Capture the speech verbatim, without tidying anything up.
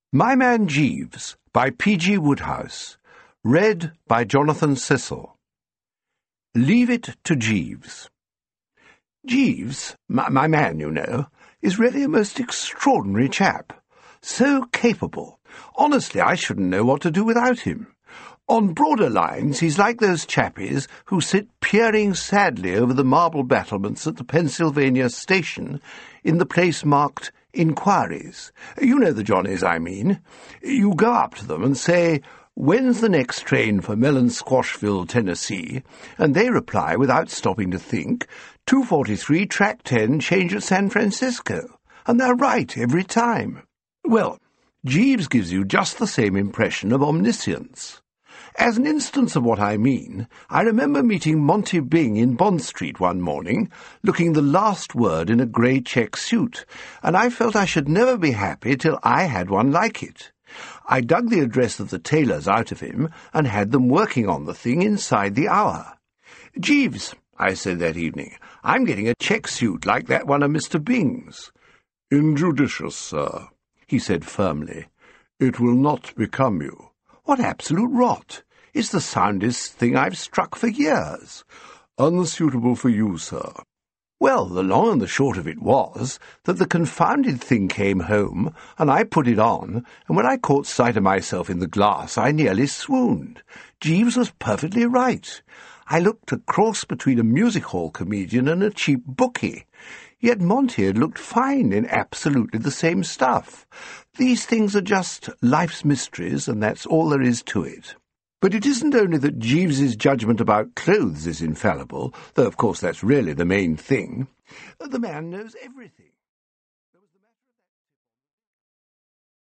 My Man Jeeves by P G Wodehouse. Read by Jonathan Cecil. Leave it to Jeeves. Jeeves, my, my man, you know, is really a most extraordinary chap. So capable. Honestly, I shouldn't know what to do without him. On broader lines, he's like those chappies who sit peering sadly over the marble battlements at the Pennsylvania station in the place marked Inquiries. You know the Johnnies I mean. You go up to them and say, "When's the next train for Mellon-Squashville, Tennessee?" And they reply, without stopping to think, two forty-three, track ten, change at San Francisco. And they're right every time. Well, Jeeves gives you just the same impression of omniscience. As an instance of what I mean, I remember meeting Monty Byng in Bond Street one morning, looking the last word in a grey check suit, and I felt I should never be happy till I had one like it. I dug the address of the tailors out of him and had them working on the thing inside the hour. "Jeeves," I said that evening, "I'm getting a check suit like that one of Mister Byng's." "Injudicious, sir," he said firmly. "It will not become you." "What absolute rot! It's the soundest thing I've struck for years." "Unsuitable for you, sir." Well, the long and the short of it was that the confounded thing came home, and I put it on, and when I caught sight of myself in the glass I nearly swooned. Jeeves was perfectly right. I looked a cross between a music-hall comedian and a cheap bookie. Yet Monty had looked fine in absolutely the same stuff. These things are just life's mysteries, and that's all there is to it. But it isn't only that Jeeves's judgment about clothes is infallible, though of course that's really the main thing. The man knows everything.